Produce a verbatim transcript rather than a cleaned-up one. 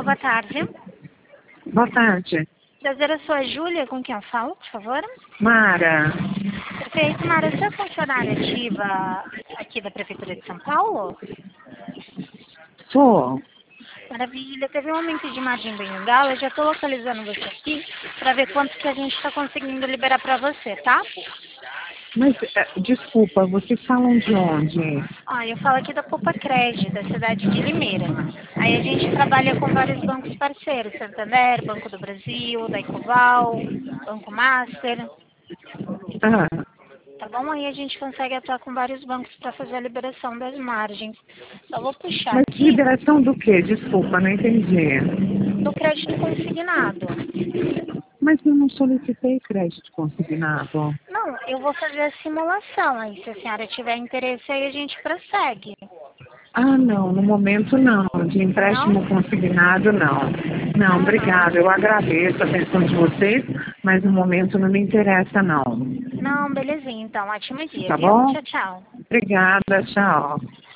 boa tarde. Boa tarde. Prazer, eu sou a Júlia, com quem eu falo, por favor? Mara. Perfeito, Mara, você é funcionária ativa aqui da Prefeitura de São Paulo? Sou. Maravilha, teve um aumento de margem bem legal, eu já estou localizando você aqui para ver quanto que a gente está conseguindo liberar para você, tá? Mas, eh, desculpa, vocês falam de onde? Ó, eu falo aqui da Poupa Crédito, da cidade de Limeira. Aí a gente trabalha com vários bancos parceiros, Santander, Banco do Brasil, da Ecoval, Banco Master, Ah, tá bom? Aí a gente consegue atuar com vários bancos para fazer a liberação das margens. Só vou puxar mas aqui liberação do quê? Desculpa, não entendi. do crédito consignado. Mas eu não solicitei crédito consignado. Não, eu vou fazer a simulação, aí se a senhora tiver interesse, aí a gente prossegue. Ah, não, no momento não. De empréstimo Não? consignado, não. Não, Ah, não. obrigada. Eu agradeço a atenção de vocês, mas no momento não me interessa, não. Não, belezinha, então. Ótimo dia, Tá viu? bom? Tchau, tchau. Obrigada, tchau.